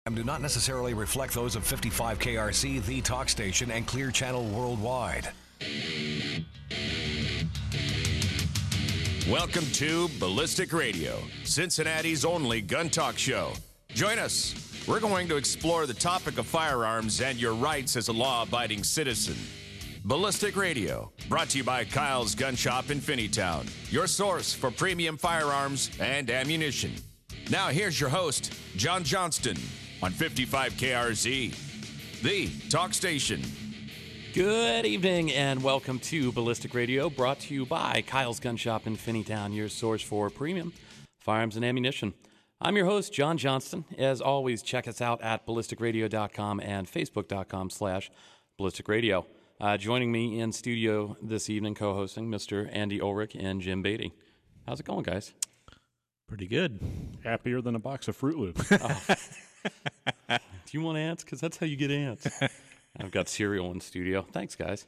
and do not necessarily reflect those of 55 KRC, the talk station, and Clear Channel worldwide. Welcome to Ballistic Radio, Cincinnati's only gun talk show. Join us. We're going to explore the topic of firearms and your rights as a law-abiding citizen. Ballistic Radio, brought to you by Kyle's Gun Shop in Finneytown, your source for premium firearms and ammunition. Now here's your host, John Johnston, on 55 KRZ, the talk station. Good evening and welcome to Ballistic Radio, brought to you by Kyle's Gun Shop in Finneytown, your source for premium firearms and ammunition. I'm your host, John Johnston. As always, check us out at ballisticradio.com and facebook.com/ballisticradio. Joining me in studio this evening, co-hosting, Mr. Andy Ulrich and Jim Beatty. How's it going, guys? Pretty good. Happier than a box of Fruit Loops. Oh. Do you want ants? Because that's how you get ants. I've got cereal in studio. Thanks, guys.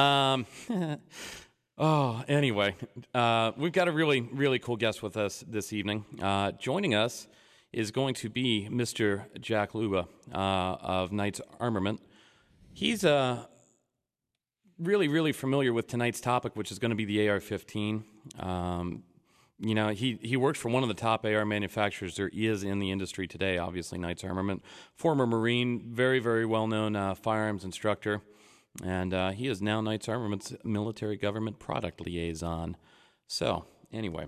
Anyway, we've got a really, really cool guest with us this evening. Joining us is going to be Mr. Jack Luba of Knights Armament. He's really, really familiar with tonight's topic, which is going to be the AR-15. He works for one of the top AR manufacturers there is in the industry today, obviously Knights Armament. Former Marine, very, very well-known firearms instructor. And he is now Knights Armament's military government product liaison. So, anyway,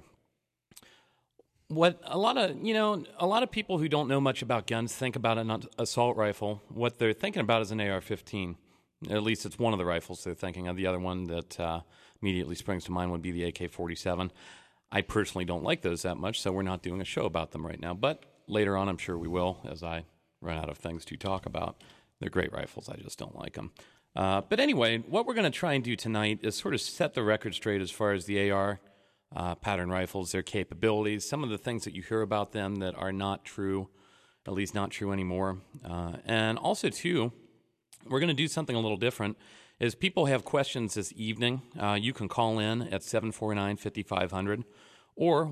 what a lot of people who don't know much about guns think about an assault rifle. What they're thinking about is an AR-15. At least it's one of the rifles they're thinking of. The other one that immediately springs to mind would be the AK-47. I personally don't like those that much, so we're not doing a show about them right now. But later on, I'm sure we will, as I run out of things to talk about. They're great rifles. I just don't like them. But anyway, what we're going to try and do tonight is sort of set the record straight as far as the AR pattern rifles, their capabilities, some of the things that you hear about them that are not true, at least not true anymore. And also, too, we're going to do something a little different. As people have questions this evening, you can call in at 749-5500 or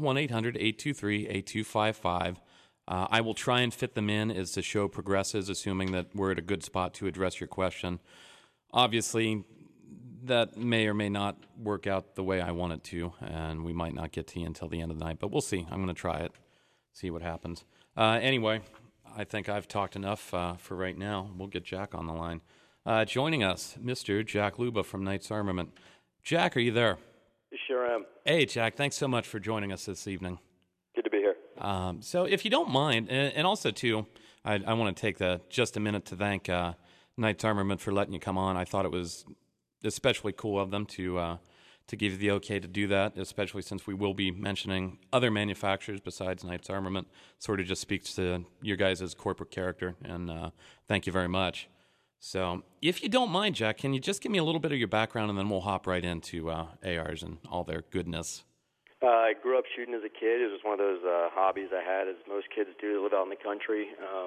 1-800-823-8255. I will try and fit them in as the show progresses, assuming that we're at a good spot to address your question. Obviously, that may or may not work out the way I want it to, and we might not get to you until the end of the night, but we'll see. I'm going to try it, see what happens. Anyway, I think I've talked enough for right now. We'll get Jack on the line. Joining us, Mr. Jack Luba from Knights Armament. Jack, are you there? Sure am. Hey, Jack, thanks so much for joining us this evening. Good to be here. So if you don't mind, and also, too, I want to take just a minute to thank Knights Armament for letting you come on. I thought it was especially cool of them to give you the okay to do that, especially since we will be mentioning other manufacturers besides Knights Armament. Sort of just speaks to your guys' corporate character, and thank you very much. So if you don't mind, Jack, can you just give me a little bit of your background, and then we'll hop right into ARs and all their goodness. I grew up shooting as a kid. It was one of those hobbies I had, as most kids do, to live out in the country.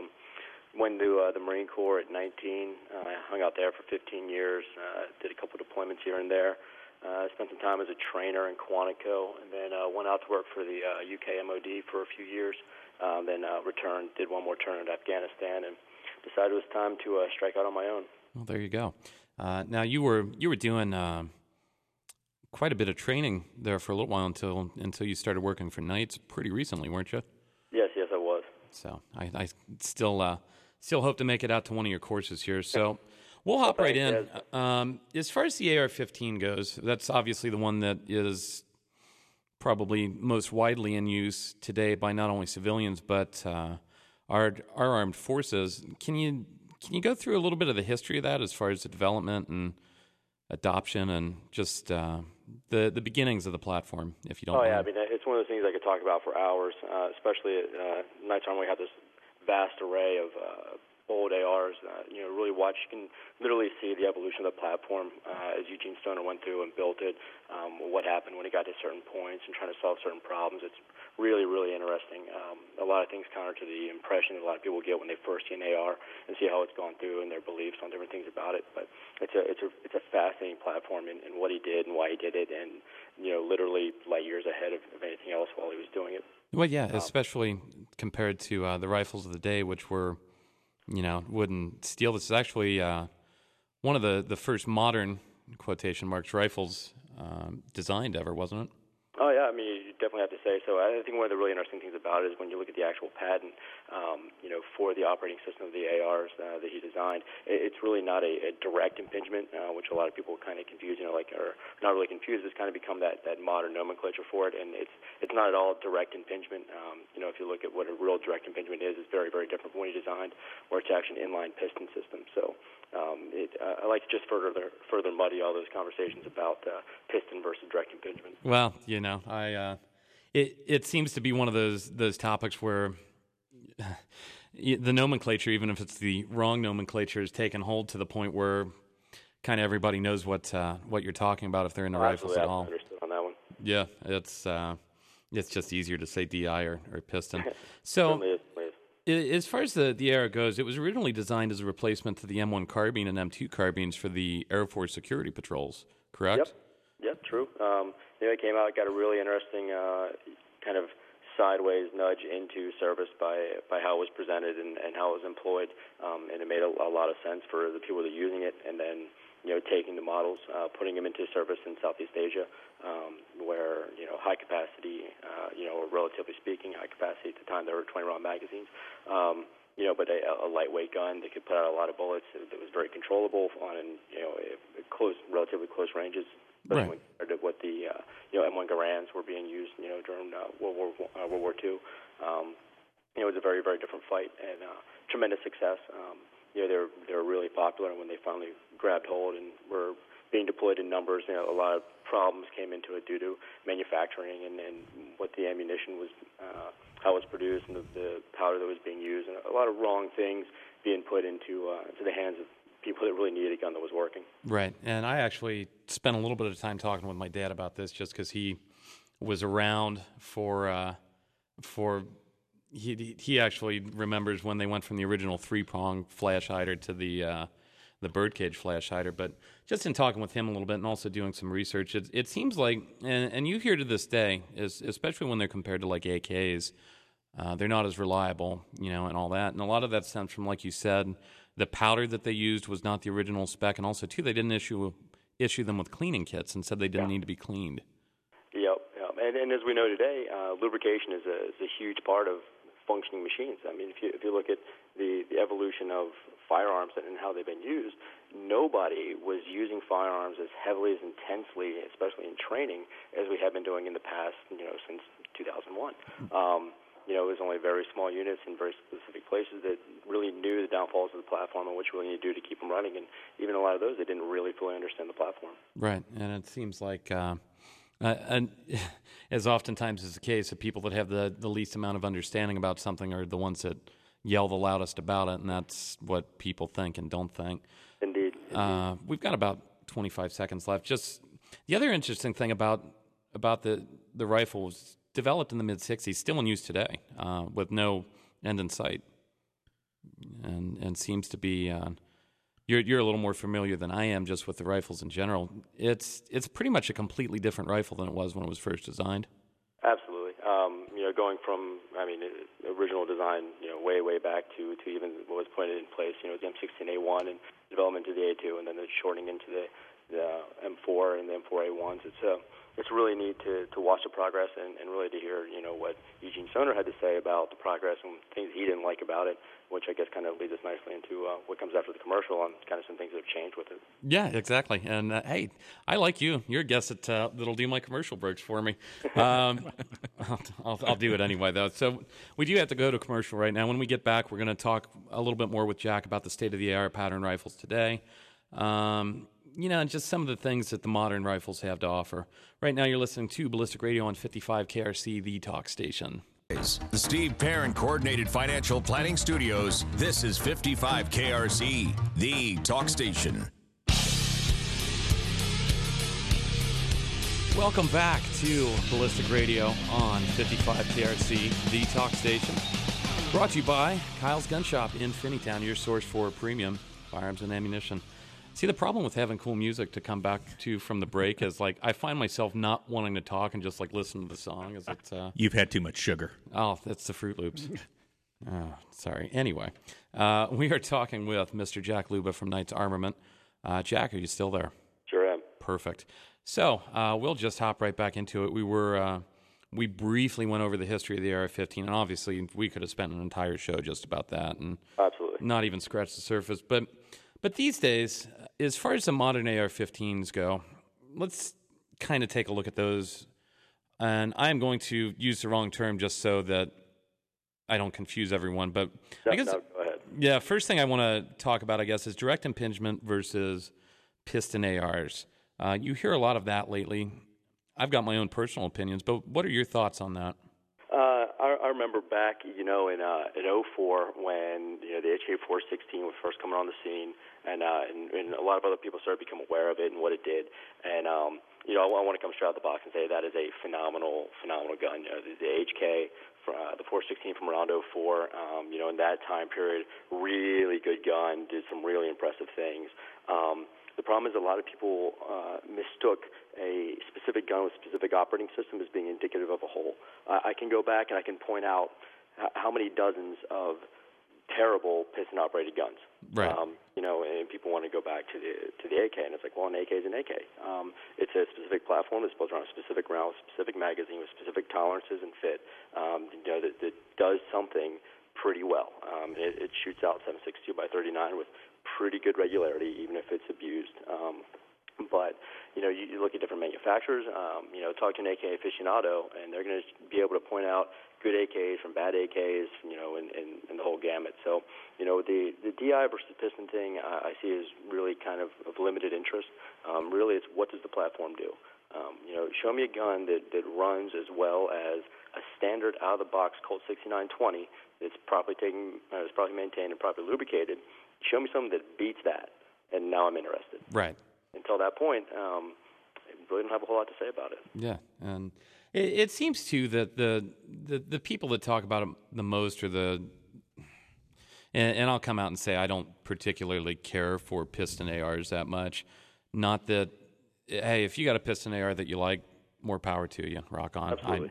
Went to the Marine Corps at 19. I hung out there for 15 years, did a couple deployments here and there. Spent some time as a trainer in Quantico, and then went out to work for the UK MOD for a few years. Then returned, did one more turn in Afghanistan, and decided it was time to strike out on my own. Well, there you go. Now you were doing quite a bit of training there for a little while until you started working for Knights pretty recently, weren't you? Yes, I was. So I still hope to make it out to one of your courses here. So we'll hop right in. As far as the AR-15 goes, that's obviously the one that is probably most widely in use today by not only civilians but our armed forces. Can you go through a little bit of the history of that as far as the development and adoption and just the beginnings of the platform, if you don't mind? I mean, it's one of those things I could talk about for hours, especially at Knights Armament. We have this vast array of old ARs. You can literally see the evolution of the platform as Eugene Stoner went through and built it, what happened when he got to certain points and trying to solve certain problems. It's really, really interesting. A lot of things counter to the impression that a lot of people get when they first see an AR and see how it's gone through and their beliefs on different things about it. But it's a fascinating platform in what he did and why he did it, and literally light years ahead of anything else while he was doing it. Well, yeah, especially compared to the rifles of the day, which were wouldn't steal. This is actually one of the first modern quotation marks rifles designed ever, wasn't it? Oh, yeah, I mean, you definitely have to say so. I think one of the really interesting things about it is when you look at the actual patent, for the operating system of the ARs that he designed, it's really not a direct impingement, which a lot of people kind of confuse, or not really confused. It's kind of become that modern nomenclature for it, and it's not at all direct impingement. If you look at what a real direct impingement is, it's very, very different from what he designed, where it's actually an inline piston system. So I like to just further muddy all those conversations about piston versus direct impingement. Well, it seems to be one of those topics where the nomenclature, even if it's the wrong nomenclature, is taken hold to the point where kind of everybody knows what you're talking about if they're into rifles at all. Understood on that one. Yeah, it's just easier to say DI or piston. So, as far as the AR goes, it was originally designed as a replacement to the M1 carbine and M2 carbines for the Air Force security patrols, correct? Yep, true. It came out, got a really interesting kind of sideways nudge into service by how it was presented and how it was employed, and it made a lot of sense for the people that are using it, and then taking the models, putting them into service in Southeast Asia, where high capacity, or relatively speaking, high capacity at the time there were 20-round magazines, but a lightweight gun that could put out a lot of bullets that was very controllable on relatively close ranges. Right. Compared to what the M1 Garands were being used, during World War II. It was a very, very different fight and tremendous success. They were really popular, and when they finally grabbed hold and were being deployed in numbers, a lot of problems came into it due to manufacturing and what the ammunition was, how it was produced, and the powder that was being used, and a lot of wrong things being put into the hands of people that really needed a gun that was working. Right, and I actually spent a little bit of time talking with my dad about this, just because he was around he actually remembers when they went from the original 3-prong flash hider to the birdcage flash hider. But just in talking with him a little bit and also doing some research, it seems like, and you hear to this day, especially when they're compared to like AKs, they're not as reliable, and all that. And a lot of that stems from, like you said, the powder that they used was not the original spec, and also, too, they didn't issue them with cleaning kits and said they didn't need to be cleaned. Yep. And as we know today, lubrication is a huge part of functioning machines. I mean, if you look at the evolution of firearms and how they've been used, nobody was using firearms as heavily, as intensely, especially in training, as we have been doing in the past, since 2001. It was only very small units in very specific places that really knew the downfalls of the platform and what you really need to do to keep them running. And even a lot of those, they didn't really fully understand the platform. Right, and it seems like, as oftentimes is the case, the people that have the least amount of understanding about something are the ones that yell the loudest about it, and that's what people think and don't think. Indeed. We've got about 25 seconds left. Just the other interesting thing about the rifle was developed in the mid-'60s, still in use today, with no end in sight, and seems to be. You're a little more familiar than I am just with the rifles in general. It's pretty much a completely different rifle than it was when it was first designed. Absolutely. Going from original design, way back to even what was put in place, the M16A1 and development to the A2, and then the shortening into the M4 and the M4A1s. It's really neat to watch the progress and really to hear, what Eugene Soner had to say about the progress and things he didn't like about it, which I guess kind of leads us nicely into what comes after the commercial and kind of some things that have changed with it. Yeah, exactly. And hey, I like you. You're a guest that'll do my commercial breaks for me. I'll do it anyway, though. So we do have to go to commercial right now. When we get back, we're going to talk a little bit more with Jack about the state of the AR pattern rifles today. And just some of the things that the modern rifles have to offer. Right now, you're listening to Ballistic Radio on 55 KRC, the talk station. The Steve Perrin Coordinated Financial Planning Studios. This is 55 KRC, the talk station. Welcome back to Ballistic Radio on 55 KRC, the talk station. Brought to you by Kyle's Gun Shop in Finneytown, your source for premium firearms and ammunition. See, the problem with having cool music to come back to from the break is, I find myself not wanting to talk and just, listen to the song. Is it? You've had too much sugar. Oh, that's the Fruit Loops. Oh, sorry. Anyway, we are talking with Mr. Jack Luba from Knights Armament. Jack, are you still there? Sure am. Perfect. So we'll just hop right back into it. We briefly went over the history of the AR-15, and obviously we could have spent an entire show just about that, and Absolutely. not even scratched the surface. But these days, as far as the modern AR-15s go, let's kind of take a look at those. And I'm going to use the wrong term just so that I don't confuse everyone. But I guess, go ahead. Yeah, first thing I want to talk about, I guess, is direct impingement versus piston ARs. You hear a lot of that lately. I've got my own personal opinions, but what are your thoughts on that? I remember back, in 04 when the HK416 was first coming on the scene, and a lot of other people started to become aware of it and what it did. And I want to come straight out the box and say that is a phenomenal gun. The HK, the 416 from around 04, in that time period, really good gun, did some really impressive things. The problem is a lot of people mistook a specific gun with a specific operating system as being indicative of a whole. I can go back and I can point out how many dozens of terrible piston-operated guns. Right. And people want to go back to the AK, and it's like, well, an AK is an AK. It's a specific platform that's built around a specific round, specific magazine, with specific tolerances and fit. That does something pretty well. It shoots out 7.62 by 39 with pretty good regularity, even if it's abused. But you look at different manufacturers. Talk to an AK aficionado, and they're going to be able to point out good AKs from bad AKs, and the whole gamut. So, the DI versus piston thing I see is really kind of limited interest. Really, it's what does the platform do? Show me a gun that runs as well as a standard out-of-the-box Colt 6920 that's properly maintained and properly lubricated. Show me something that beats that, and now I'm interested. Right. Until that point, I really don't have a whole lot to say about it. Yeah, and it seems too that the people that talk about it the most are and I'll come out and say I don't particularly care for piston ARs that much. Not that, hey, if you got a piston AR that you like, more power to you. Rock on. Absolutely.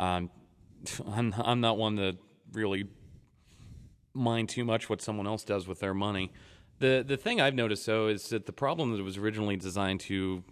I'm not one to really mind too much what someone else does with their money. The thing I've noticed, though, is that the problem that it was originally designed to,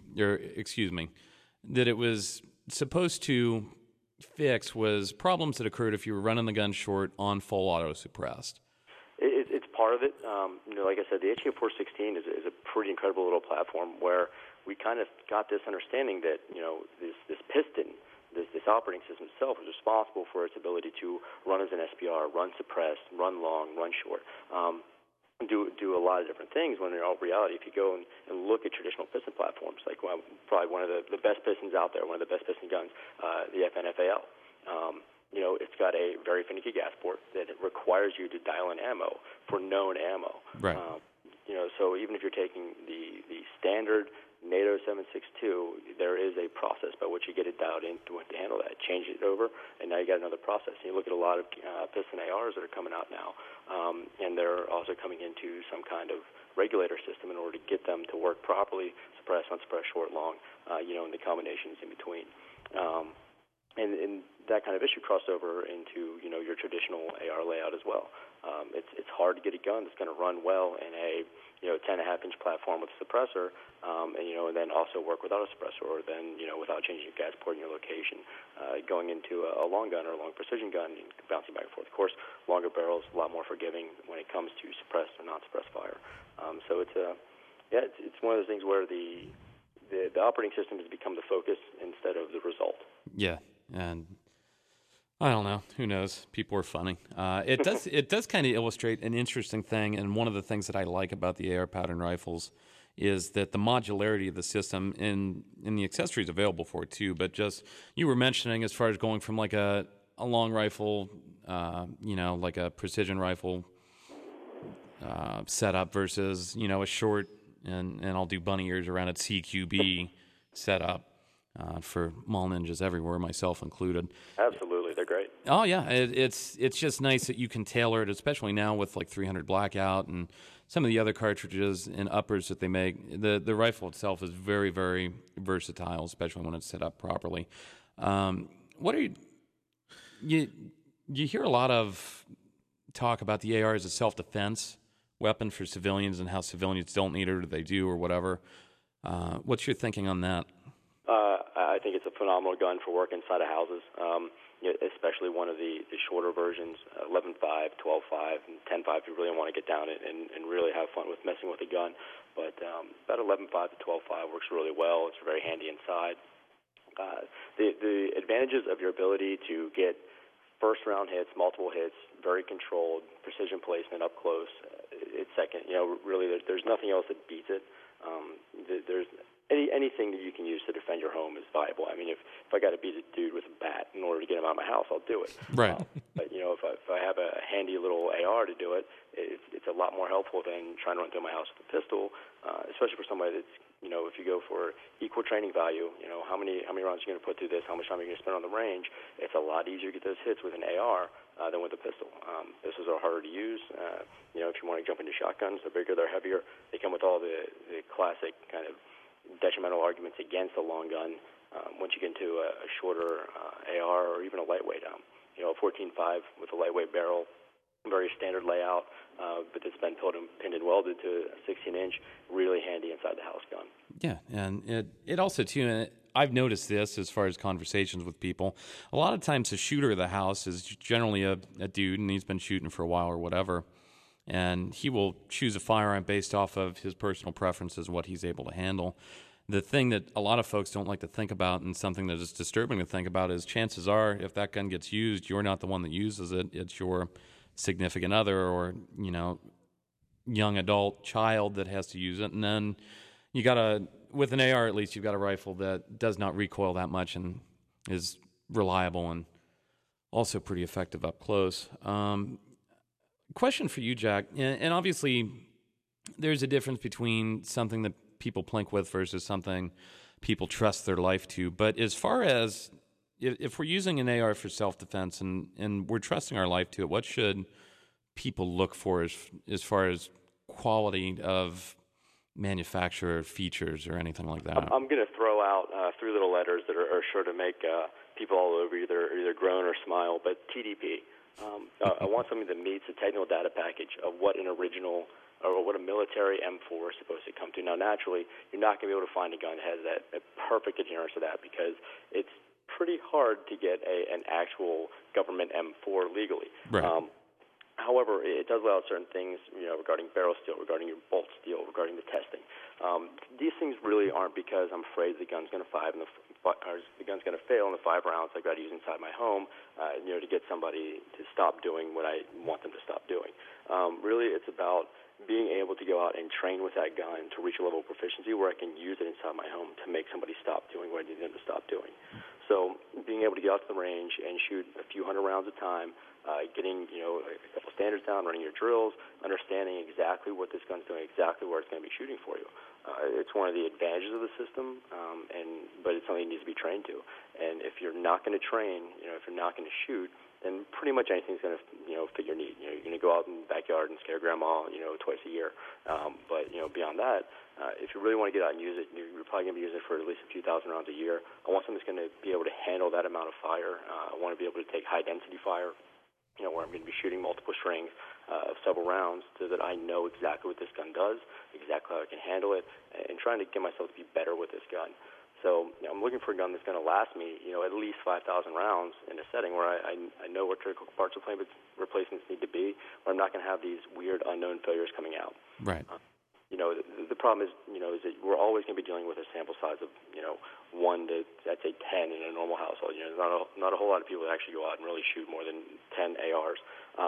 that it was supposed to fix was problems that occurred if you were running the gun short on full auto suppressed. It's part of it. Like I said, the HK416 is a pretty incredible little platform where we kind of got this understanding that this piston, this operating system itself, is responsible for its ability to run as an SPR, run suppressed, run long, run short. Do a lot of different things when in all reality, if you go and look at traditional piston platforms, like probably one of the best pistons out there, one of the best piston guns, the FN-FAL. It's got a very finicky gas port that it requires you to dial in ammo for known ammo. Right. So even if you're taking the standard NATO 7.62, there is a process by which you get it dialed in to handle that. Change it over, and now you got another process. And you look at a lot of piston ARs that are coming out now, and they're also coming into some kind of regulator system in order to get them to work properly, suppress, unsuppress, short, long, and the combinations in between. And that kind of issue crossed over into your traditional AR layout as well. It's hard to get a gun that's going to run well in a 10.5-inch platform with a suppressor, and then also work without a suppressor, or then without changing your gas port in your location. Going into a long gun or a long precision gun, and bouncing back and forth. Of course, longer barrels, a lot more forgiving when it comes to suppressed or non-suppressed fire. So it's one of those things where the operating system has become the focus instead of the result. Yeah, and I don't know. Who knows? People are funny. It does kind of illustrate an interesting thing, and one of the things that I like about the AR pattern rifles is that the modularity of the system and the accessories available for it too. But just you were mentioning as far as going from like a long rifle, like a precision rifle setup versus a short and I'll do bunny ears around it CQB setup. For mall ninjas everywhere, myself included. Absolutely, they're great. Oh yeah, it's just nice that you can tailor it, especially now with like 300 Blackout and some of the other cartridges and uppers that they make. The rifle itself is very, very versatile, especially when it's set up properly. What are you hear a lot of talk about the AR as a self-defense weapon for civilians and how civilians don't need it or they do or whatever. What's your thinking on that? I think it's a phenomenal gun for work inside of houses, especially one of the shorter versions, 11.5, 12.5, and 10.5 if you really want to get down and really have fun with messing with a gun. But that 11.5 to 12.5 works really well. It's very handy inside. The advantages of your ability to get first-round hits, multiple hits, very controlled, precision placement up close, it's second. Really, there's nothing else that beats it. There's anything that you can use to defend your home is viable. I mean, if I got to beat a dude with a bat in order to get him out of my house, I'll do it. Right. But if I have a handy little AR to do it, it's a lot more helpful than trying to run through my house with a pistol, especially for somebody that's if you go for equal training value, how many rounds are you going to put through this? How much time are you going to spend on the range? It's a lot easier to get those hits with an AR than with a pistol. Pistols are harder to use. If you want to jump into shotguns, they're bigger, they're heavier. They come with all the classic kind of detrimental arguments against a long gun. Once you get into a shorter AR or even a lightweight, a 14.5 with a lightweight barrel, very standard layout, but it's been pinned and welded to a 16-inch, really handy inside the house gun. Yeah, and it also, too, and I've noticed this as far as conversations with people, a lot of times the shooter of the house is generally a dude, and he's been shooting for a while or whatever, and he will choose a firearm based off of his personal preferences, what he's able to handle. The thing that a lot of folks don't like to think about, and something that is disturbing to think about, is chances are if that gun gets used, you're not the one that uses it, it's your significant other or, young adult child that has to use it. And then you got with an AR at least, you've got a rifle that does not recoil that much and is reliable and also pretty effective up close. Question for you, Jack, and obviously there's a difference between something that people plink with versus something people trust their life to. But as far as if we're using an AR for self-defense and we're trusting our life to it, what should people look for as far as quality of manufacturer features or anything like that? I'm going to throw out three little letters that are sure to make people all over either groan or smile, but TDP. I want something that meets the technical data package of what an original or what a military M4 is supposed to come to. Now, naturally, you're not going to be able to find a gun that has a perfect adherence to that because it's pretty hard to get an actual government M4 legally. Right. However, it does allow certain things, regarding barrel steel, regarding your bolt steel, regarding the testing. These things really aren't because I'm afraid the gun's going to fail in the 5 rounds I've got to use inside my home, to get somebody to stop doing what I want them to stop doing. Really, it's about being able to go out and train with that gun to reach a level of proficiency where I can use it inside my home to make somebody stop doing what I need them to stop doing. So being able to get out to the range and shoot a few hundred rounds at a time, getting a couple standards down, running your drills, understanding exactly what this gun's doing, exactly where it's going to be shooting for you. It's one of the advantages of the system, but it's something that needs to be trained to. And if you're not going to train, if you're not going to shoot, then pretty much anything's going to, fit your need. You're going to go out in the backyard and scare grandma, twice a year. But beyond that, if you really want to get out and use it, you're probably going to be using it for at least a few thousand rounds a year. I want something that's going to be able to handle that amount of fire. I want to be able to take high-density fire, where I'm going to be shooting multiple strings of several rounds so that I know exactly what this gun does, exactly how I can handle it, and trying to get myself to be better with this gun. So I'm looking for a gun that's going to last me, at least 5,000 rounds in a setting where I know what critical parts of replacements need to be, where I'm not going to have these weird unknown failures coming out. Right. The problem is, is that we're always going to be dealing with a sample size of, 1 to, I'd say, 10 in a normal household. There's not a whole lot of people that actually go out and really shoot more than 10 ARs.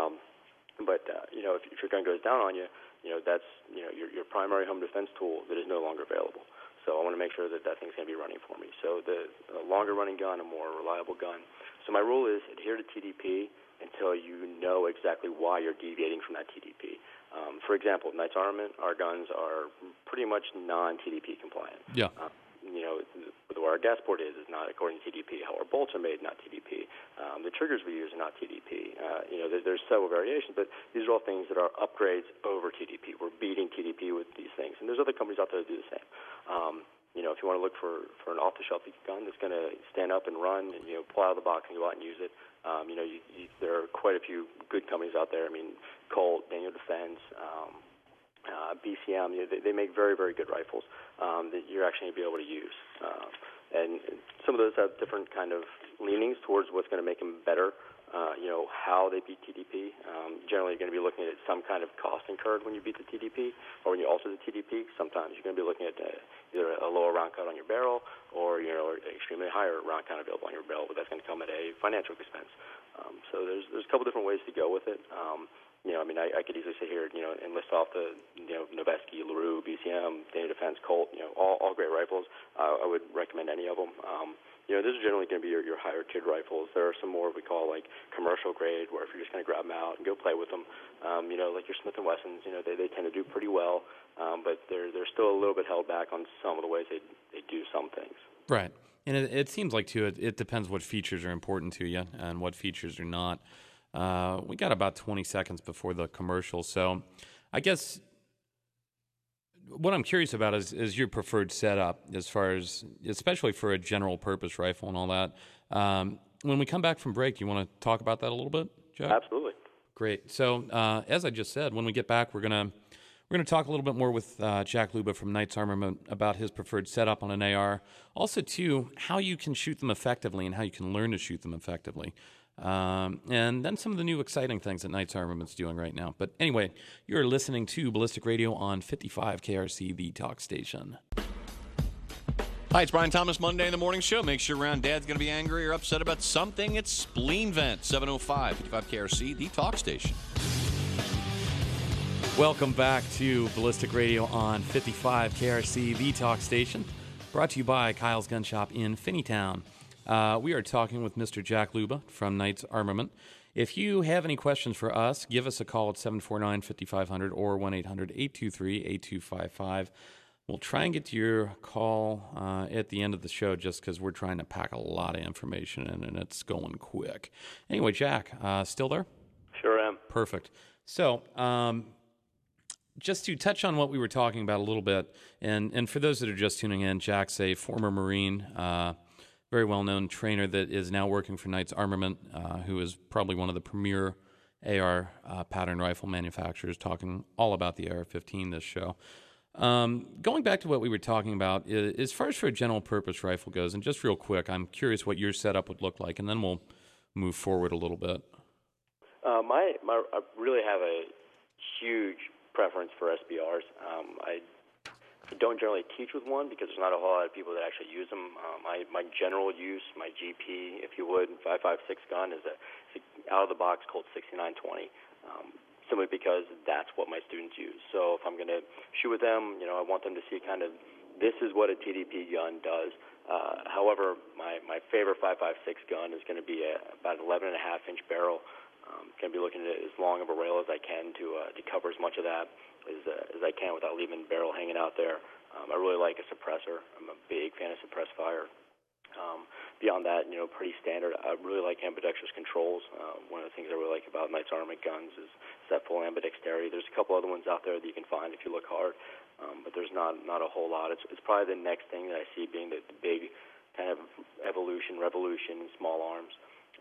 But if your gun goes down on you, that's, your primary home defense tool that is no longer available. So I want to make sure that thing's going to be running for me. So a longer-running gun, a more reliable gun. So my rule is adhere to TDP until you know exactly why you're deviating from that TDP. For example, Knight's Armament, our guns are pretty much non-TDP compliant. Yeah. Where our gas port is not according to TDP. How our bolts are made, not TDP. The triggers we use are not TDP. There's several variations, but these are all things that are upgrades over TDP. We're beating TDP with these things, and there's other companies out there that do the same. If you want to look for an off-the-shelf gun that's going to stand up and run and pull out of the box and go out and use it, There are quite a few good companies out there. I mean, Colt, Daniel Defense, BCM. They make very, very good rifles that you're actually going to be able to use. And some of those have different kind of leanings towards what's going to make them better. How they beat TDP. Generally, you're going to be looking at some kind of cost incurred when you beat the TDP or when you alter the TDP. Sometimes you're going to be looking at either a lower round count on your barrel or extremely higher round count available on your barrel, but that's going to come at a financial expense. So there's a couple different ways to go with it. I could easily sit here, and list off the, Noveske, LaRue, BCM, Daniel Defense, Colt, all great rifles. I would recommend any of them. Those are generally going to be your higher tiered rifles. There are some more we call like commercial grade, where if you're just going to grab them out and go play with them, like your Smith & Wessons, they tend to do pretty well, but they're still a little bit held back on some of the ways they do some things. Right. And it seems like, too, it depends what features are important to you and what features are not. We got about 20 seconds before the commercial, so I guess what I'm curious about is your preferred setup as far as, especially for a general purpose rifle and all that. When we come back from break, you want to talk about that a little bit, Jack? Absolutely. Great. So as I just said, when we get back, we're gonna talk a little bit more with Jack Luba from Knights Armament about his preferred setup on an AR. Also, too, how you can shoot them effectively and how you can learn to shoot them effectively. And then some of the new exciting things that Knights Armament's doing right now. But anyway, you're listening to Ballistic Radio on 55 KRC, the talk station. Hi, it's Brian Thomas, Monday in the Morning Show. Make sure around Dad's going to be angry or upset about something. It's Spleen Vent, 705, 55 KRC, the talk station. Welcome back to Ballistic Radio on 55 KRC, the talk station. Brought to you by Kyle's Gun Shop in Finneytown. We are talking with Mr. Jack Luba from Knights Armament. If you have any questions for us, give us a call at 749-5500 or 1-800-823-8255. We'll try and get to your call at the end of the show just because we're trying to pack a lot of information in and it's going quick. Anyway, Jack, still there? Sure am. Perfect. So, just to touch on what we were talking about a little bit, and for those that are just tuning in, Jack's a former Marine, very well-known trainer that is now working for Knights Armament, who is probably one of the premier AR pattern rifle manufacturers, talking all about the AR-15 this show. Going back to what we were talking about, as far as for a general-purpose rifle goes, and just real quick, I'm curious what your setup would look like, and then we'll move forward a little bit. I really have a huge preference for SBRs. I don't generally teach with one because there's not a whole lot of people that actually use them. My general use, my GP, if you would, 5.56 gun is a out-of-the-box Colt 6920, simply because that's what my students use. So if I'm going to shoot with them, I want them to see kind of this is what a TDP gun does. However, my favorite 5.56 gun is going to be about an 11.5-inch barrel. Going to be looking at as long of a rail as I can to cover as much of that as I can without leaving the barrel hanging out there. I really like a suppressor. I'm a big fan of suppressed fire. Beyond that, pretty standard. I really like ambidextrous controls. One of the things I really like about Knights Armament guns is that full ambidexterity. There's a couple other ones out there that you can find if you look hard, but there's not a whole lot. It's probably the next thing that I see being the big kind of revolution in small arms.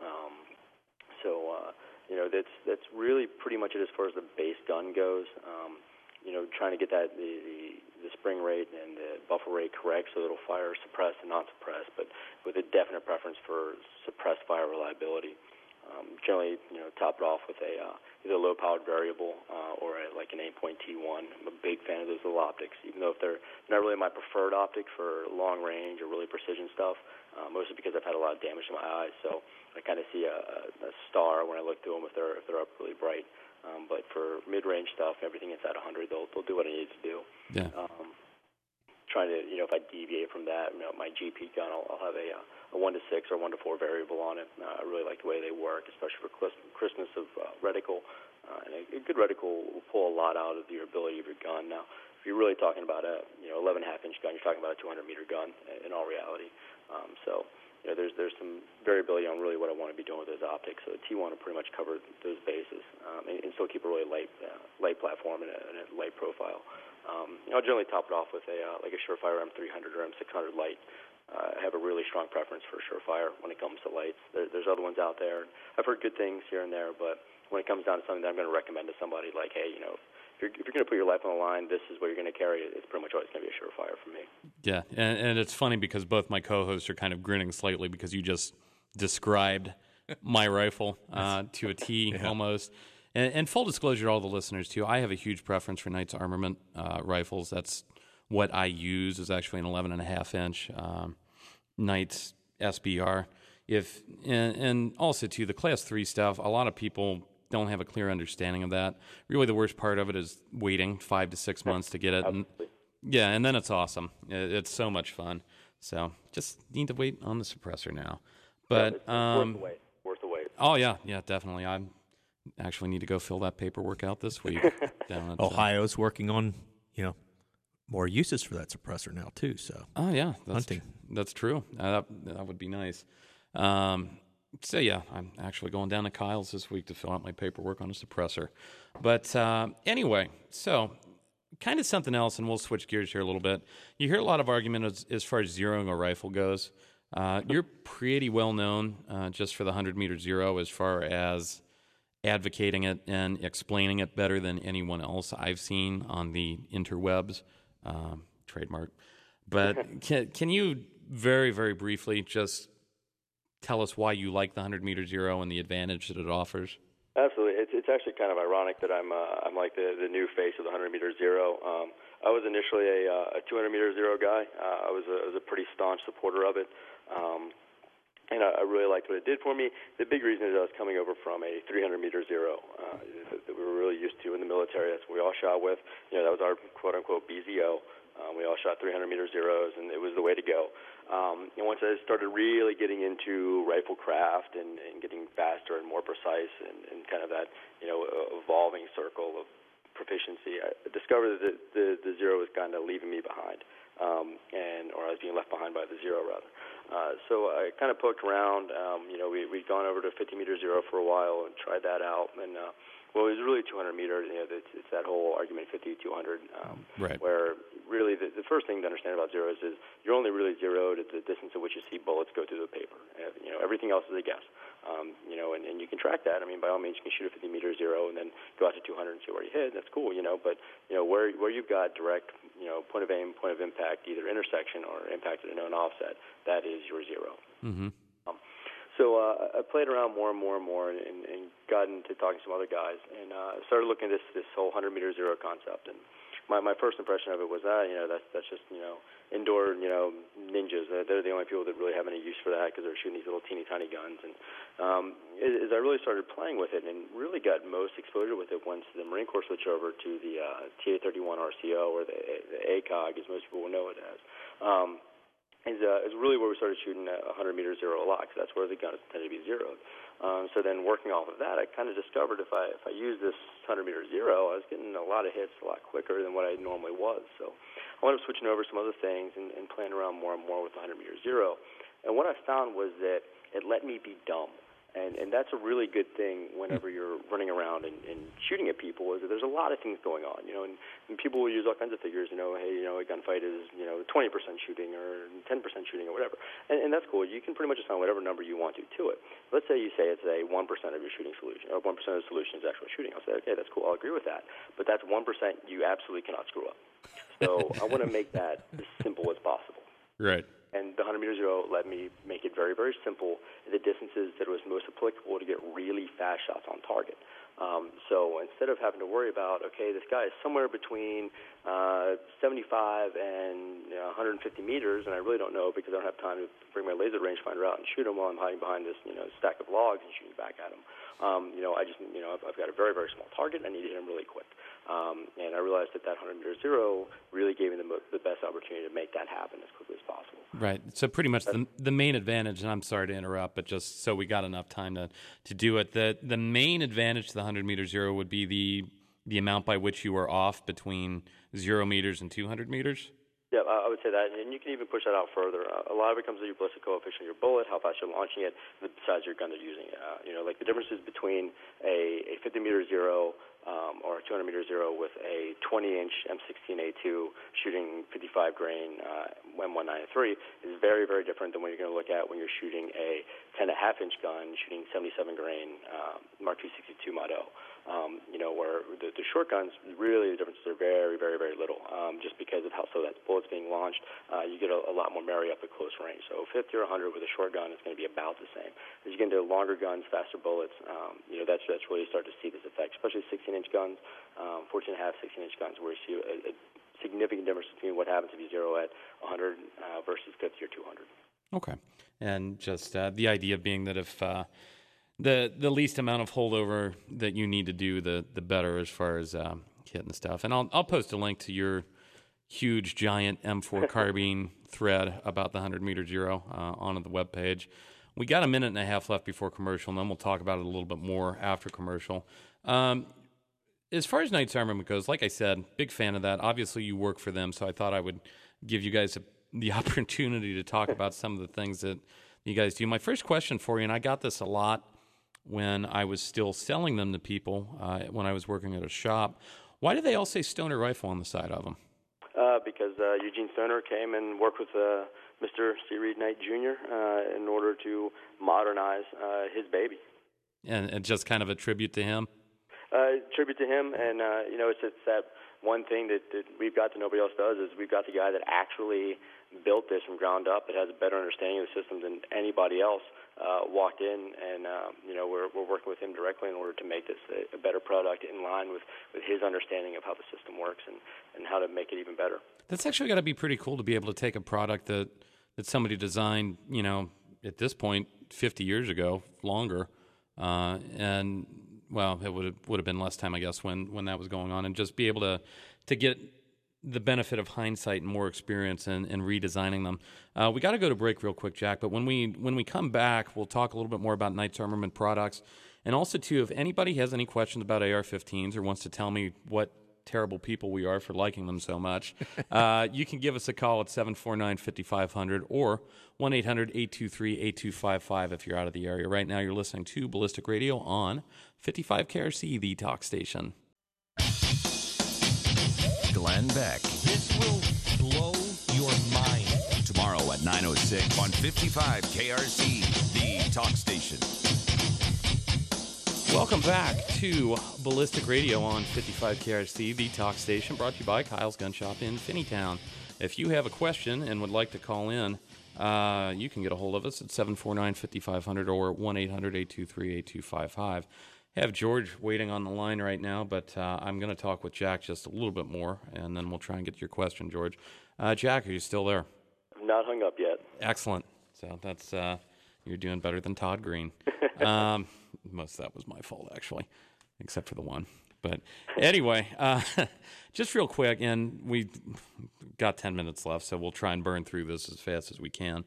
That's really pretty much it as far as the base gun goes. Trying to get that the spring rate and the buffer rate correct so it'll fire suppressed and not suppressed, but with a definite preference for suppressed fire reliability. Generally, top it off with either a low-powered variable or like an 8-point T1. I'm a big fan of those little optics, even though if they're not really my preferred optic for long range or really precision stuff, mostly because I've had a lot of damage to my eyes. So I kind of see a star when I look through them if they're up really bright. But for mid-range stuff, everything inside 100, they'll do what it needs to do. Yeah. Trying to, if I deviate from that, my GP gun, I'll have a 1-6 or 1-4 variable on it. I really like the way they work, especially for crispness of reticle. And a good reticle will pull a lot out of your ability of your gun. Now, if you're really talking about a 11.5-inch gun, you're talking about a 200-meter gun in all reality. There's some variability on really what I want to be doing with those optics. So the T1 will pretty much cover those bases and still keep a really light platform and a light profile. I'll generally top it off with like a Surefire M300 or M600 light. I have a really strong preference for Surefire when it comes to lights. There's other ones out there. I've heard good things here and there, but when it comes down to something that I'm going to recommend to somebody, like, hey, if you're going to put your life on the line, this is what you're going to carry. It's pretty much always going to be a Surefire for me. Yeah, and it's funny because both my co-hosts are kind of grinning slightly because you just described my rifle to a T almost. And full disclosure to all the listeners, too, I have a huge preference for Knight's Armament rifles. That's what I use is actually an 11.5-inch Knight's SBR. And also, too, the Class 3 stuff, a lot of people don't have a clear understanding of that. Really, the worst part of it is waiting 5 to 6 months to get it. And then it's awesome. It's so much fun. So just need to wait on the suppressor now. But worth the wait. Oh, yeah, definitely. I actually need to go fill that paperwork out this week. Down at, Ohio's working on, more uses for that suppressor now, too. So. Oh, yeah. Hunting. That's true. That would be nice. So, yeah, I'm actually going down to Kyle's this week to fill out my paperwork on a suppressor. But anyway, so kind of something else, and we'll switch gears here a little bit. You hear a lot of argument as far as zeroing a rifle goes. You're pretty well known just for the 100-meter zero as far as advocating it and explaining it better than anyone else I've seen on the interwebs, trademark. But can you very, very briefly just tell us why you like the 100-meter zero and the advantage that it offers? Absolutely. It's actually kind of ironic that I'm like the new face of the 100-meter zero. I was initially a 200-meter zero guy. I was a pretty staunch supporter of it. And I really liked what it did for me. The big reason is I was coming over from a 300-meter zero that we were really used to in the military. That's what we all shot with. That was our quote-unquote BZO. We all shot 300-meter zeros, and it was the way to go. And once I started really getting into rifle craft and getting faster and more precise and kind of that, evolving circle of proficiency, I discovered that the zero was kind of leaving me behind, or I was being left behind by the zero, rather. So I kind of poked around. We'd gone over to 50-meter zero for a while and tried that out. And, it was really 200 meters. It's that whole argument, 50, 200, right. Where really the first thing to understand about zeros is you're only really zeroed at the distance at which you see bullets go through the paper. Everything else is a guess. And you can track that. I mean, by all means, you can shoot a 50-meter zero and then go out to 200 and see where you hit. That's cool, But, where you've got direct, point of aim, point of impact, either intersection or impact at a known offset, that is your zero. Mm-hmm. So I played around more and got into talking to some other guys and started looking at this whole 100-meter zero concept. And my first impression of it was that's just indoor ninjas. They're the only people that really have any use for that because they're shooting these little teeny tiny guns. And as I really started playing with it and really got most exposure with it once the Marine Corps switched over to the TA-31 RCO or the ACOG, as most people will know it as. Is really where we started shooting a 100-meter zero a lot, because that's where the guns tend to be zeroed. So then working off of that, I kind of discovered if I use this 100-meter zero, I was getting a lot of hits a lot quicker than what I normally was. So I wound up switching over some other things and playing around more and more with the 100-meter zero. And what I found was that it let me be dumb. And that's a really good thing whenever you're running around and shooting at people, is that there's a lot of things going on, and people will use all kinds of figures, hey, a gunfight is, 20% shooting or 10% shooting or whatever. And that's cool. You can pretty much assign whatever number you want to it. Let's say you say it's a 1% of your shooting solution, or 1% of the solution is actual shooting. I'll say, okay, that's cool. I'll agree with that. But that's 1% you absolutely cannot screw up. So I want to make that as simple as possible. Right. And the 100-meter zero let me make it very, very simple at the distances that it was most applicable to get really fast shots on target. So instead of having to worry about, okay, this guy is somewhere between 75 and 150 meters, and I really don't know because I don't have time to bring my laser rangefinder out and shoot him while I'm hiding behind this stack of logs and shooting back at him. I've got a very, very small target. I need to hit him really quick. And I realized that 100-meter zero really gave me the best opportunity to make that happen as quickly as possible. Right. So pretty much the main advantage, and I'm sorry to interrupt, but just so we got enough time to do it, the main advantage to the 100-meter zero would be the amount by which you are off between 0 meters and 200 meters? Yeah, I would say that, and you can even push that out further. A lot of it comes to your ballistic coefficient of your bullet, how fast you're launching it, the size of your gun that you're using. Like the differences between a 50-meter zero or a 200 meter zero with a 20-inch M16A2 shooting 55 grain M193 is very, very different than what you're going to look at when you're shooting a 10.5-inch gun shooting 77 grain Mark 262 Mod O. Where the short guns, really the differences are very, very, very little, just because of how that bullet's being launched. You get a lot more marry up at close range. So 50 or 100 with a short gun is going to be about the same. As you get into longer guns, faster bullets, that's where you start to see this effect, especially 16-inch guns, 14.5, 16-inch guns, where you see a significant difference between what happens if you zero at 100 versus 50 or 200. Okay. And just the idea being that if the least amount of holdover that you need to do, the better as far as hitting stuff. And I'll post a link to your huge, giant M4 carbine thread about the 100-meter zero on the webpage. We got a minute and a half left before commercial, and then we'll talk about it a little bit more after commercial. As far as Knights Armament goes, like I said, big fan of that. Obviously, you work for them, so I thought I would give you guys the opportunity to talk about some of the things that you guys do. My first question for you, and I got this a lot when I was still selling them to people when I was working at a shop, why do they all say Stoner Rifle on the side of them? Because Eugene Stoner came and worked with Mr. C. Reed Knight Jr. In order to modernize his baby. And just kind of a tribute to him? Tribute to him, and it's that one thing that we've got that nobody else does is we've got the guy that actually built this from ground up, that has a better understanding of the system than anybody else, walked in, and we're working with him directly in order to make this a better product in line with his understanding of how the system works and how to make it even better. That's actually got to be pretty cool to be able to take a product that somebody designed, at this point, 50 years ago, longer, and well, it would have been less time, I guess, when that was going on, and just be able to get the benefit of hindsight and more experience in redesigning them. We got to go to break real quick, Jack, but when we come back, we'll talk a little bit more about Knights Armament products, and also, too, if anybody has any questions about AR-15s or wants to tell me what terrible people we are for liking them so much, you can give us a call at 749-5500 or 1-800-823-8255 if you're out of the area. Right now, you're listening to Ballistic Radio on 55 KRC, the talk station. Glenn Beck. This will blow your mind. Tomorrow at 9:06 on 55 KRC, the talk station. Welcome back to Ballistic Radio on 55 KRC, the talk station, brought to you by Kyle's Gun Shop in Finneytown. If you have a question and would like to call in, you can get a hold of us at 749-5500 or 1-800-823-8255. I have George waiting on the line right now, but I'm going to talk with Jack just a little bit more, and then we'll try and get to your question, George. Jack, are you still there? I'm not hung up yet. Excellent. So that's you're doing better than Todd Green. Most of that was my fault, actually, except for the one. But anyway, just real quick, and we got 10 minutes left, so we'll try and burn through this as fast as we can.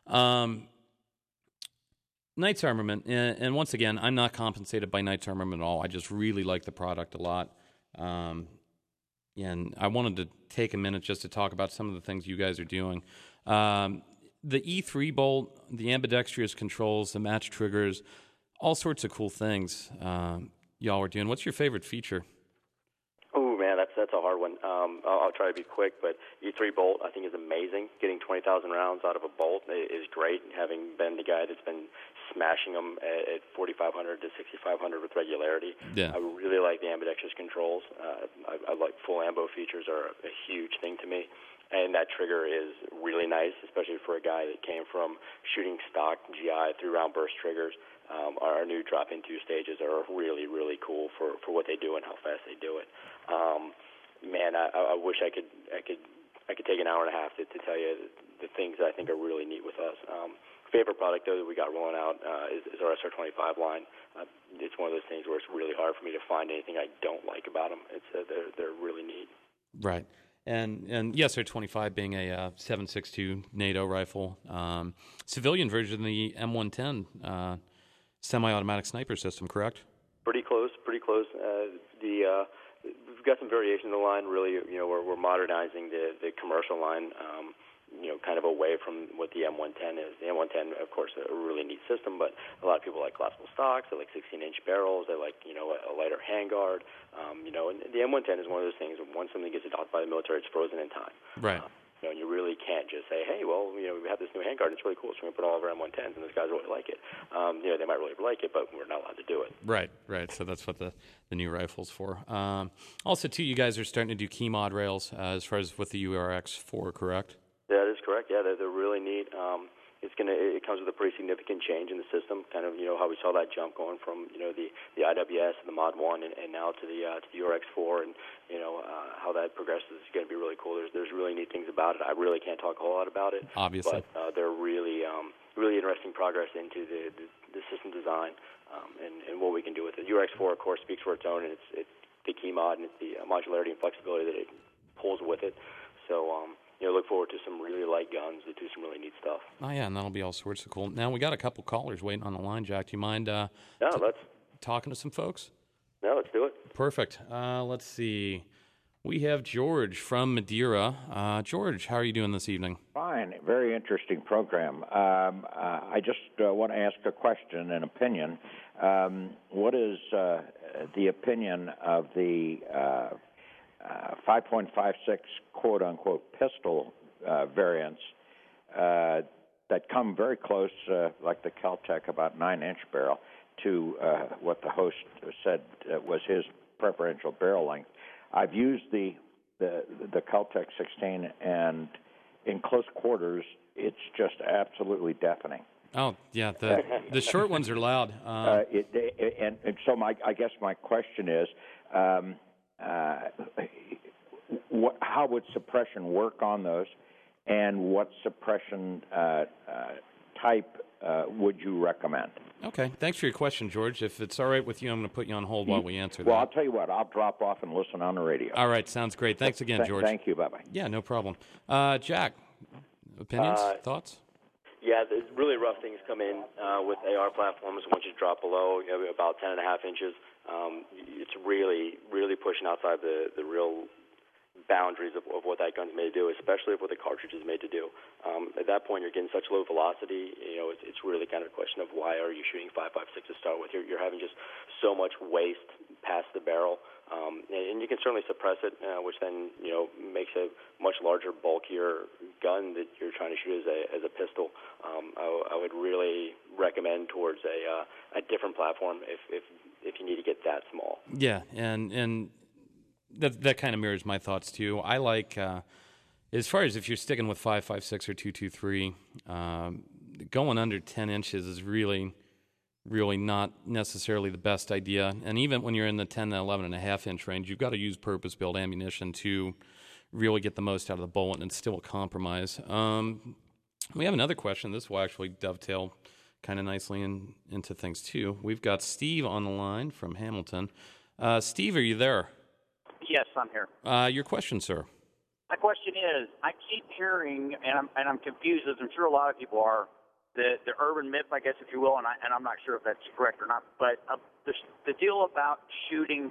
Knights Armament, and once again, I'm not compensated by Knights Armament at all. I just really like the product a lot. And I wanted to take a minute just to talk about some of the things you guys are doing. The E3 bolt, the ambidextrous controls, the match triggers, all sorts of cool things y'all are doing. What's your favorite feature? Oh, man, that's a hard one. I'll try to be quick, but E3 bolt I think is amazing. Getting 20,000 rounds out of a bolt is great. Having been the guy that's been smashing them at 4,500 to 6,500 with regularity. Yeah. I really like the ambidextrous controls. I like full ambo features are a huge thing to me. And that trigger is really nice, especially for a guy that came from shooting stock GI 3-round burst triggers. Our new drop-in 2 stages are really, really cool for what they do and how fast they do it. Man, I wish I could take an hour and a half to tell you the things that I think are really neat with us. Favorite product, though, that we got rolling out is our SR25 line. It's one of those things where it's really hard for me to find anything I don't like about them. They're really neat. Right. And yes, SR25 being a 7.62 NATO rifle, civilian version of the M110 semi-automatic sniper system, correct? Pretty close. We've got some variation in the line. Really, we're modernizing the commercial line. kind of away from what the M110 is. The M110, of course, a really neat system, but a lot of people like collapsible stocks. They like 16-inch barrels. They like, a lighter handguard. And the M110 is one of those things. Once something gets adopted by the military, it's frozen in time. Right. And you really can't just say, hey, well, we have this new handguard. It's really cool, so we're going to put all of our M110s, and those guys really like it. They might really like it, but we're not allowed to do it. Right. So that's what the new rifle's for. Also, too, you guys are starting to do key mod rails as far as with the URX4, correct? That is correct. Yeah, they're really neat. It comes with a pretty significant change in the system. Kind of, how we saw that jump going from, the IWS and the Mod 1 and now to the URX4, and how that progresses is going to be really cool. There's really neat things about it. I really can't talk a whole lot about it. Obviously, but they're really interesting progress into the system design and what we can do with it. URX4, of course, speaks for its own, and it's the key mod and it's the modularity and flexibility that it pulls with it. So. Look forward to some really light guns that do some really neat stuff. Oh, yeah, and that'll be all sorts of cool. Now, we got a couple callers waiting on the line, Jack. Do you mind talking to some folks? No, let's do it. Perfect. Let's see. We have George from Madeira. George, how are you doing this evening? Fine. Very interesting program. I just want to ask a question, an opinion. What is the opinion of the 5.56 quote-unquote pistol variants that come very close, like the Kel-Tec, about 9-inch barrel, to what the host said was his preferential barrel length. I've used the Kel-Tec 16, and in close quarters, it's just absolutely deafening. Oh, yeah, the short ones are loud. And so I guess my question is, how would suppression work on those, and what suppression type would you recommend? Okay, thanks for your question, George. If it's all right with you, I'm going to put you on hold while we answer that. Well, I'll tell you what, I'll drop off and listen on the radio. All right, sounds great. Thanks again, George. Thank you, bye-bye. Yeah, no problem. Jack, opinions, thoughts? Yeah, the really rough things come in with AR platforms once you drop below about 10.5 inches. It's really, really pushing outside the real boundaries of what that gun's made to do, especially of what the cartridge is made to do. At that point, you're getting such low velocity. It's really kind of a question of why are you shooting 5.56 to start with? You're having just so much waste past the barrel, and you can certainly suppress it, which then makes a much larger, bulkier gun that you're trying to shoot as a pistol. I would really recommend towards a different platform if you need to get that small. Yeah, and that kind of mirrors my thoughts too. I like, as far as if you're sticking with 5.56 or 2.23, going under 10 inches is really not necessarily the best idea. And even when you're in the 10 to 11.5 inch range, you've got to use purpose-built ammunition to really get the most out of the bullet, and it's still a compromise. We have another question. This will actually dovetail kind of nicely into things too. We've got Steve on the line from Hamilton. Steve, are you there? Yes, I'm here. Your question, sir. My question is, I keep hearing, and I'm confused, as I'm sure a lot of people are, the urban myth, I guess, if you will, and I'm not sure if that's correct or not, but the deal about shooting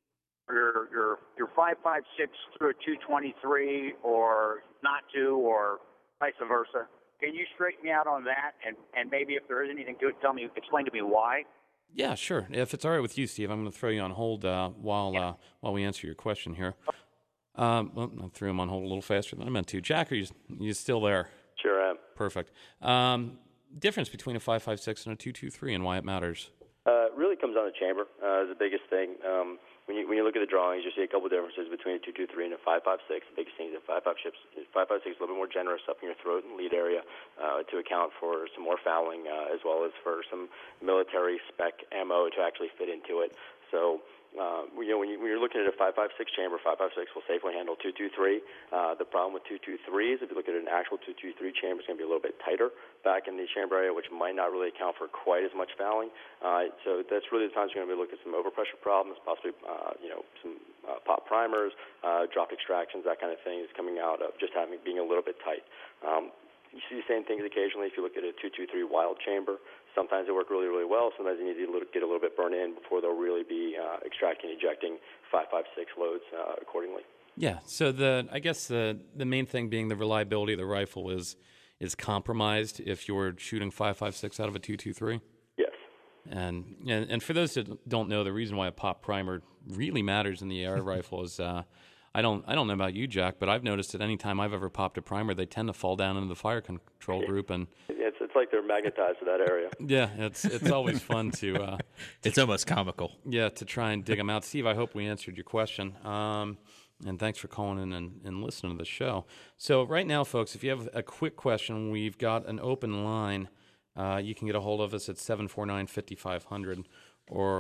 your 5.56 through a 2.23 or not to, or vice versa. Can you straighten me out on that, and maybe if there is anything to it, explain to me why? Yeah, sure. If it's all right with you, Steve, I'm going to throw you on hold while we answer your question here. Well, I threw him on hold a little faster than I meant to. Jack, are you still there? Sure am. Perfect. Difference between a 5.56 and a 2.23 and why it matters? It really comes down to chamber is the biggest thing. When you look at the drawings, you see a couple differences between a 2.23 and a 5.56. The biggest thing is that 5.56 is a little bit more generous up in your throat and lead area to account for some more fouling as well as for some military spec ammo to actually fit into it. So when you're looking at a 5.56 chamber, 5.56 will safely handle 2.23. The problem with 2.23 is if you look at an actual 2.23 chamber, it's going to be a little bit tighter back in the chamber area, which might not really account for quite as much fouling. So that's really the times you're going to be looking at some overpressure problems, possibly some pop primers, drop extractions, that kind of thing is coming out of just being a little bit tight. You see the same things occasionally if you look at a 2.23 wild chamber. Sometimes they work really, really well. Sometimes you need to get a little bit burnt in before they'll really be extracting and ejecting 5.56 loads accordingly. Yeah. So I guess the main thing being the reliability of the rifle is compromised if you're shooting 5.56 out of a 2.23. Yes. And for those that don't know, the reason why a pop primer really matters in the AR rifle is I don't know about you, Jack, but I've noticed that any time I've ever popped a primer, they tend to fall down into the fire control group, and it's like they're magnetized to that area. Yeah, it's always fun to. It's almost comical. Yeah, to try and dig them out. Steve, I hope we answered your question. And thanks for calling in and listening to the show. So right now, folks, if you have a quick question, we've got an open line. You can get a hold of us at 749-5500 or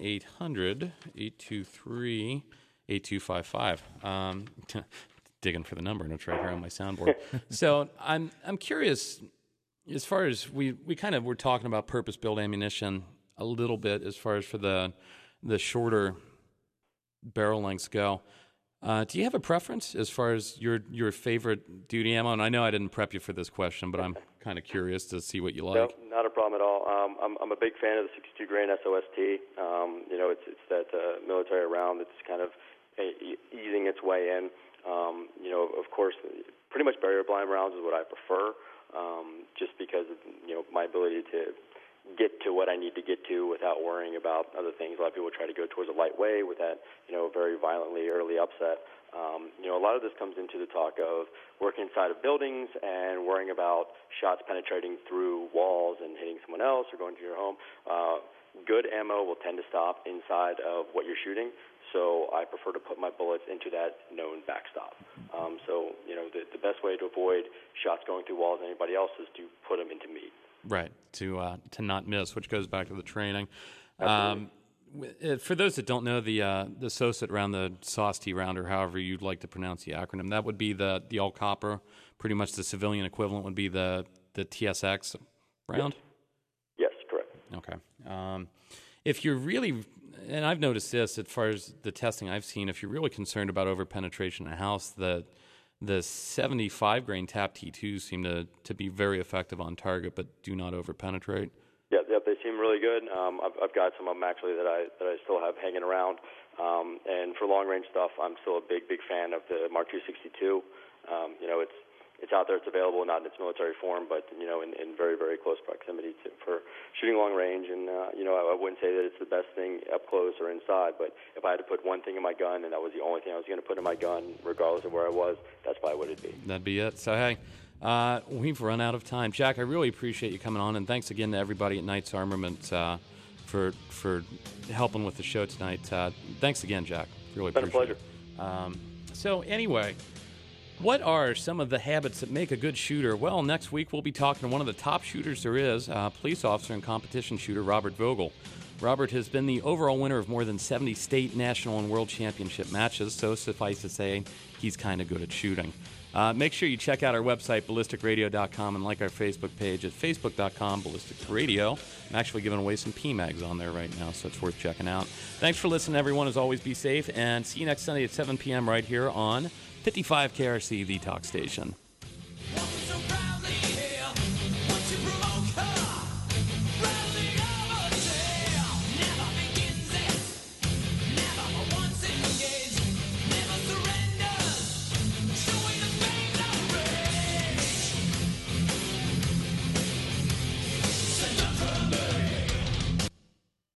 1-800-823-8255. Digging for the number, and it's right here on my soundboard. So I'm curious, as far as we kind of were talking about purpose-built ammunition a little bit, as far as for the shorter barrel lengths go. Do you have a preference as far as your favorite duty ammo? And I know I didn't prep you for this question, but I'm kind of curious to see what you like. No, not a problem at all. I'm a big fan of the 62 grain SOST. It's that military round that's kind of easing its way in. Of course, pretty much barrier blind rounds is what I prefer, just because of my ability to get to what I need to get to without worrying about other things. A lot of people try to go towards a light way with that, very violently early upset. A lot of this comes into the talk of working inside of buildings and worrying about shots penetrating through walls and hitting someone else or going to your home. Good ammo will tend to stop inside of what you're shooting, so I prefer to put my bullets into that known backstop. The best way to avoid shots going through walls and anybody else is to put them into meat. Right, to not miss, which goes back to the training. For those that don't know, the SOST round, the SOST round, or however you'd like to pronounce the acronym, that would be the all copper. Pretty much the civilian equivalent would be the TSX round? Yes, correct. Okay. If you're really, and I've noticed this as far as the testing I've seen, if you're really concerned about over-penetration in a house, the 75 grain TAP T2s seem to be very effective on target, but do not over-penetrate. Yep, they seem really good. I've got some of them actually that I still have hanging around. And for long range stuff, I'm still a big fan of the Mark II 62. It's out there, it's available, not in its military form, but in very, very close proximity for shooting long range. And I wouldn't say that it's the best thing up close or inside, but if I had to put one thing in my gun and that was the only thing I was going to put in my gun, regardless of where I was, that's probably what it'd be. That'd be it. So hey, we've run out of time. Jack, I really appreciate you coming on, and thanks again to everybody at Knights Armament for helping with the show tonight. Thanks again, Jack. Really appreciate it. It's been a pleasure. So anyway, what are some of the habits that make a good shooter? Well, next week we'll be talking to one of the top shooters there is, police officer and competition shooter Robert Vogel. Robert has been the overall winner of more than 70 state, national, and world championship matches, so suffice to say, he's kind of good at shooting. Make sure you check out our website, ballisticradio.com, and like our Facebook page at facebook.com/ballisticradio. I'm actually giving away some PMags on there right now, so it's worth checking out. Thanks for listening, everyone. As always, be safe, and see you next Sunday at 7 p.m. right here on 55 KRC, the talk station.